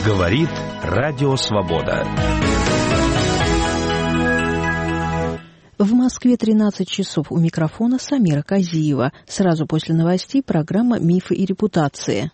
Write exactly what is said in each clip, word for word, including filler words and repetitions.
Говорит Радио Свобода. В Москве тринадцать часов. У микрофона Самира Казиева. Сразу после новостей программа «Мифы и репутации».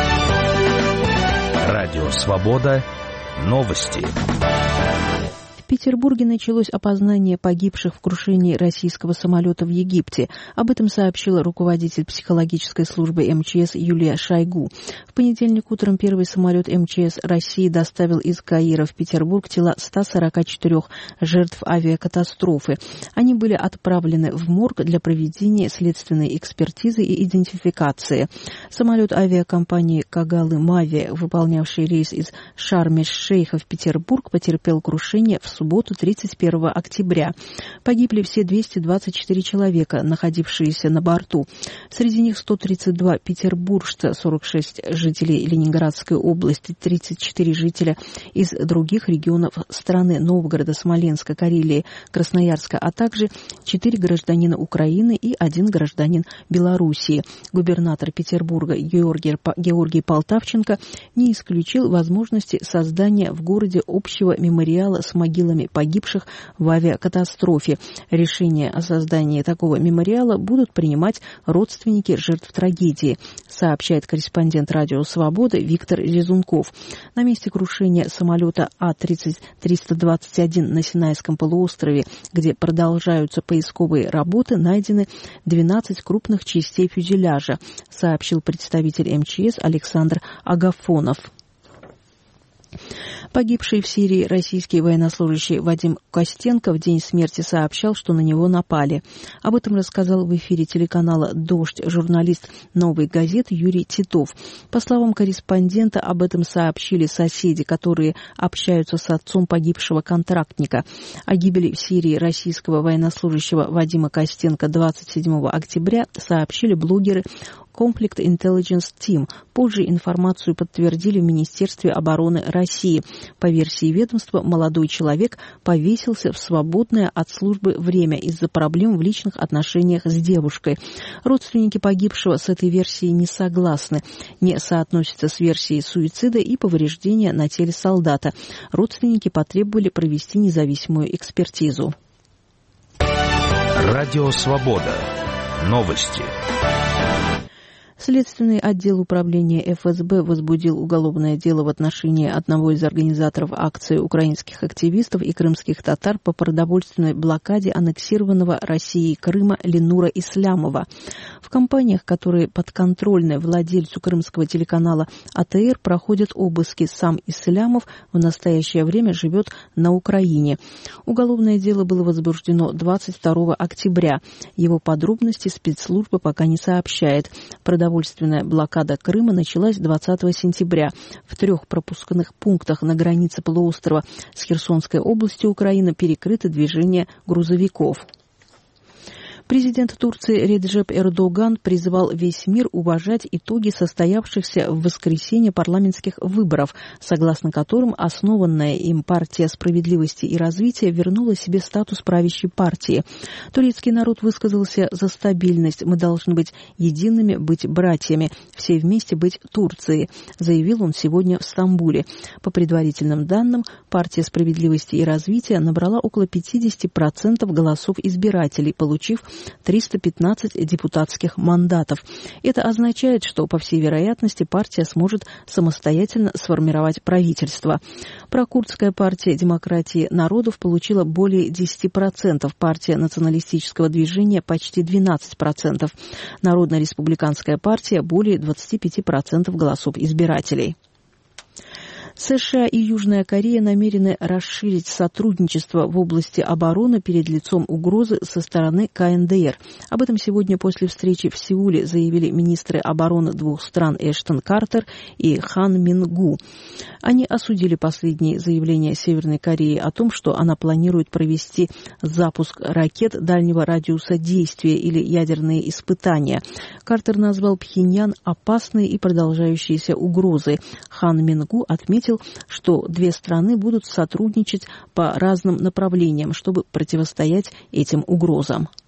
Радио Свобода. Новости. В Петербурге началось опознание погибших в крушении российского самолета в Египте. Об этом сообщила руководитель психологической службы эм че эс Юлия Шойгу. В понедельник утром первый самолет эм че эс России доставил из Каира в Петербург тела ста сорока четырёх жертв авиакатастрофы. Они были отправлены в морг для проведения следственной экспертизы и идентификации. Самолет авиакомпании «Кагалы Мави», выполнявший рейс из Шарм-эль-Шейха в Петербург, потерпел крушение в субботу, тридцать первого октября. Погибли все двести двадцать четыре человека, находившиеся на борту. Среди них сто тридцать два петербуржца, сорок шесть жителей Ленинградской области, тридцать четыре жителя из других регионов страны: Новгорода, Смоленска, Карелии, Красноярска, а также четыре гражданина Украины и один гражданин Белоруссии. Губернатор Петербурга Георгий, Георгий Полтавченко не исключил возможности создания в городе общего мемориала с могилами погибших в авиакатастрофе. Решение о создании такого мемориала будут принимать родственники жертв трагедии, сообщает корреспондент Радио Свобода Виктор Резунков. На месте крушения самолета А тридцать триста двадцать один на Синайском полуострове, где продолжаются поисковые работы, найдены двенадцать крупных частей фюзеляжа, сообщил представитель эм че эс Александр Агафонов. Погибший в Сирии российский военнослужащий Вадим Костенко в день смерти сообщал, что на него напали. Об этом рассказал в эфире телеканала «Дождь» журналист «Новой газеты» Юрий Титов. По словам корреспондента, об этом сообщили соседи, которые общаются с отцом погибшего контрактника. О гибели в Сирии российского военнослужащего Вадима Костенко двадцать седьмого октября сообщили блогеры Conflict Intelligence Team. Позже информацию подтвердили в Министерстве обороны России. По версии ведомства, молодой человек повесился в свободное от службы время из-за проблем в личных отношениях с девушкой. Родственники погибшего с этой версией не согласны. Не соотносятся с версией суицида и повреждения на теле солдата. Родственники потребовали провести независимую экспертизу. Радио Свобода. Новости. Следственный отдел управления эф эс бэ возбудил уголовное дело в отношении одного из организаторов акции украинских активистов и крымских татар по продовольственной блокаде аннексированного Россией Крыма Ленура Ислямова. В компаниях, которые подконтрольны владельцу крымского телеканала а тэ эр, проходят обыски. Сам Ислямов в настоящее время живет на Украине. Уголовное дело было возбуждено двадцать второго октября. Его подробности спецслужба пока не сообщает. Продовольственная блокада Крыма началась двадцатого сентября. В трех пропускных пунктах на границе полуострова с Херсонской областью Украины перекрыто движение грузовиков. Президент Турции Реджеп Эрдоган призвал весь мир уважать итоги состоявшихся в воскресенье парламентских выборов, согласно которым основанная им партия справедливости и развития вернула себе статус правящей партии. Турецкий народ высказался за стабильность. Мы должны быть едиными, быть братьями, все вместе быть Турцией, заявил он сегодня в Стамбуле. По предварительным данным, партия справедливости и развития набрала около пятьдесят процентов голосов избирателей, получив триста пятнадцать депутатских мандатов. Это означает, что, по всей вероятности, партия сможет самостоятельно сформировать правительство. Прокурдская партия демократии народов получила более десять процентов, партия националистического движения почти двенадцать процентов, Народно-республиканская партия более двадцать пять процентов голосов избирателей. США и Южная Корея намерены расширить сотрудничество в области обороны перед лицом угрозы со стороны ка эн дэ эр. Об этом сегодня после встречи в Сеуле заявили министры обороны двух стран Эштон Картер и Хан Мингу. Они осудили последние заявления Северной Кореи о том, что она планирует провести запуск ракет дальнего радиуса действия или ядерные испытания. Картер назвал Пхеньян опасной и продолжающейся угрозой. Хан Мингу отметил, что две страны будут сотрудничать по разным направлениям, чтобы противостоять этим угрозам.